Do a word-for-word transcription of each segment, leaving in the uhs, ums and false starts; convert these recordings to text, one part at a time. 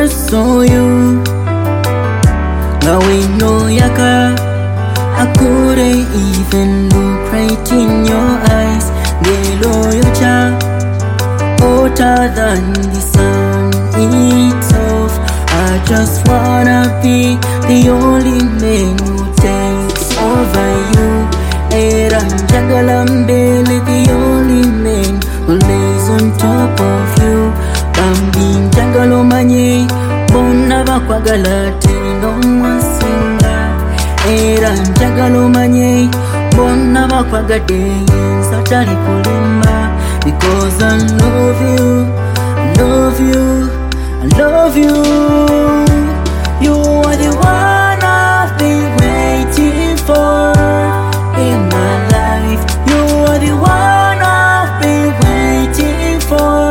first saw you, now we know yaka. I couldn't even look right in your eyes. Gelo your child, hotter than the sun itself. I just wanna be the only man who takes over you. Era Jagalambele, the only man who lays on top of you. Bambi Jagalo Manye, Bonava Quagalate, no Masinga. Era Jagalo Manye, Bonava Quagade, Satari Kulimba. Because I love you, I love you, I love you. You are the one I've been waiting for in my life. You are the one I've been waiting for.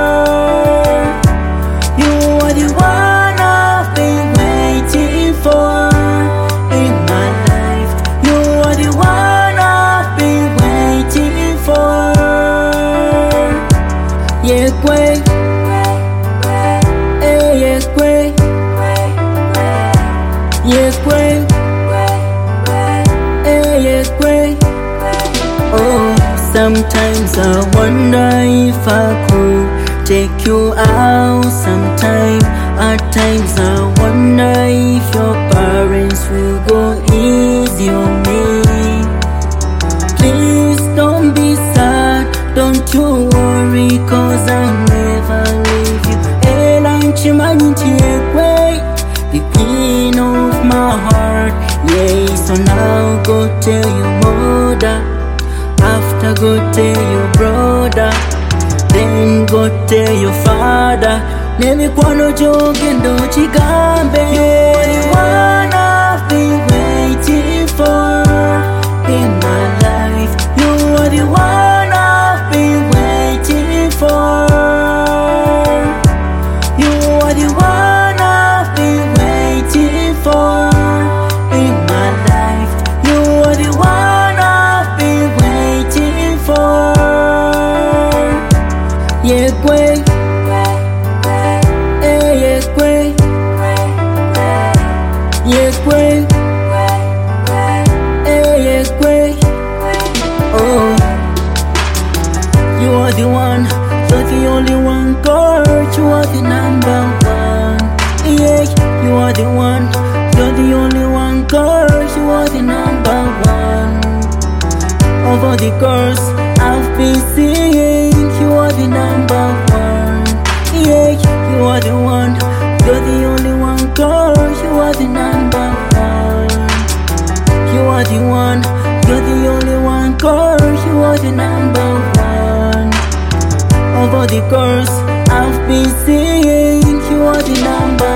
You are the one I've been waiting for in my life. You are the one I've been waiting for. Yeah, kwe, eh, yeah, kwe, yeah, kwe, eh, yeah, kwe. Oh, sometimes I wonder if I could take you out sometime. At times I wonder if your parents will go easy on me. Please don't be sad, don't you worry, cause I'll never leave you. Ela Nchimaniti Ekwe, the queen of my heart. Yeah, so now go tell your mother, after go tell your brother, then go tell your father. Nemi kwano jogendo chigambe. You are the one I've been waiting for in my life. You are the one I've been waiting for. You are the one I've been waiting for in my life. You are the one I've been waiting for. Yeah, kwe, eh, yeah, kwe, yeah, kwe, eh, yeah, kwe. Oh, you are the one, you're the only one, girl. You are the number one. Yeah, you are the one, you're the only one, girl. You are the number one. Of all the girls I've been seeing, you are the number one. Yeah, you are the one, you're the only one, girl. You are the number one. You are the one, you're the only one, girl. You are the number one. Of all the girls I've been seeing, you are the number